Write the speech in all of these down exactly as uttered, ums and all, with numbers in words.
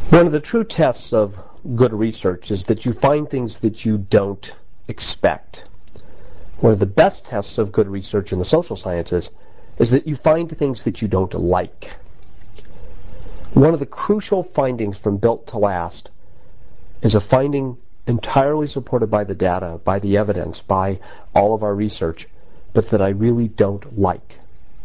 One of the true tests of good research is that you find things that you don't expect. One of the best tests of good research in the social sciences is that you find things that you don't like. One of the crucial findings from Built to Last is a finding entirely supported by the data, by the evidence, by all of our research, but that I really don't like.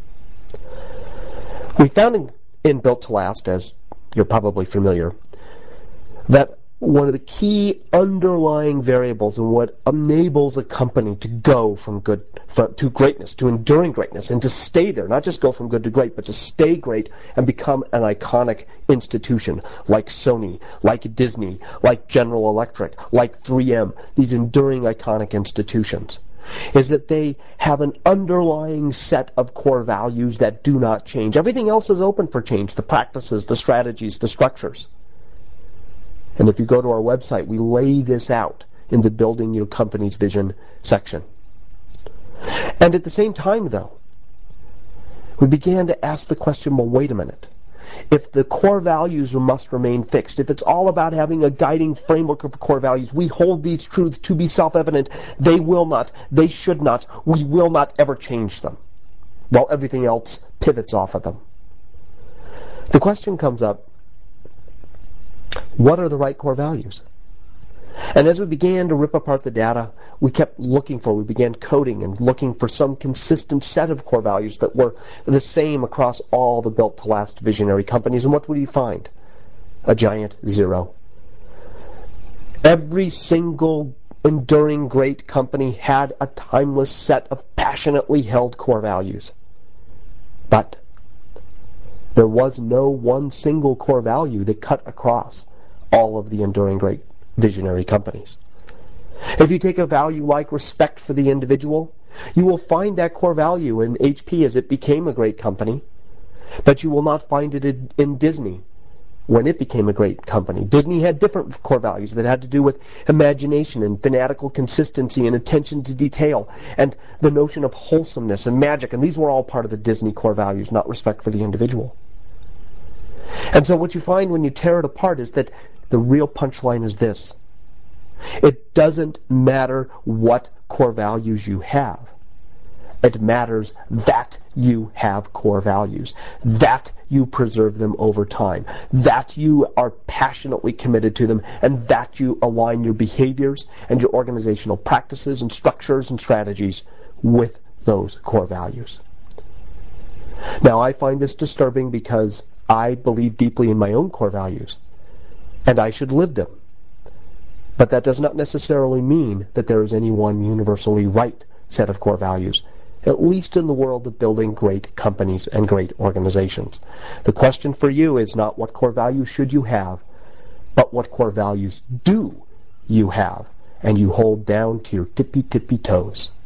We found in, in Built to Last, as you're probably familiar, that one of the key underlying variables in what enables a company to go from good from, to greatness, to enduring greatness, and to stay there, not just go from good to great, but to stay great and become an iconic institution like Sony, like Disney, like General Electric, like three M, these enduring iconic institutions, is that they have an underlying set of core values that do not change. Everything else is open for change, the practices, the strategies, the structures. And if you go to our website, we lay this out in the Building Your Company's Vision section. And at the same time, though, we began to ask the question, well, wait a minute. If the core values must remain fixed, if it's all about having a guiding framework of core values, we hold these truths to be self-evident. They will not, they should not, we will not ever change them, while everything else pivots off of them. The question comes up, what are the right core values? And as we began to rip apart the data, we kept looking for, we began coding and looking for some consistent set of core values that were the same across all the Built to Last visionary companies. And what would we find? A giant zero. Every single enduring great company had a timeless set of passionately held core values. But there was no one single core value that cut across all of the enduring great visionary companies. If you take a value like respect for the individual, you will find that core value in H P as it became a great company, but you will not find it in, in Disney when it became a great company. Disney had different core values that had to do with imagination and fanatical consistency and attention to detail and the notion of wholesomeness and magic, and these were all part of the Disney core values, not respect for the individual. And so what you find when you tear it apart is that the real punchline is this. It doesn't matter what core values you have. It matters that you have core values, that you preserve them over time, that you are passionately committed to them, and that you align your behaviors and your organizational practices and structures and strategies with those core values. Now, I find this disturbing because I believe deeply in my own core values, and I should live them. But that does not necessarily mean that there is any one universally right set of core values, at least in the world of building great companies and great organizations. The question for you is not what core values should you have, but what core values do you have, and you hold down to your tippy-tippy toes.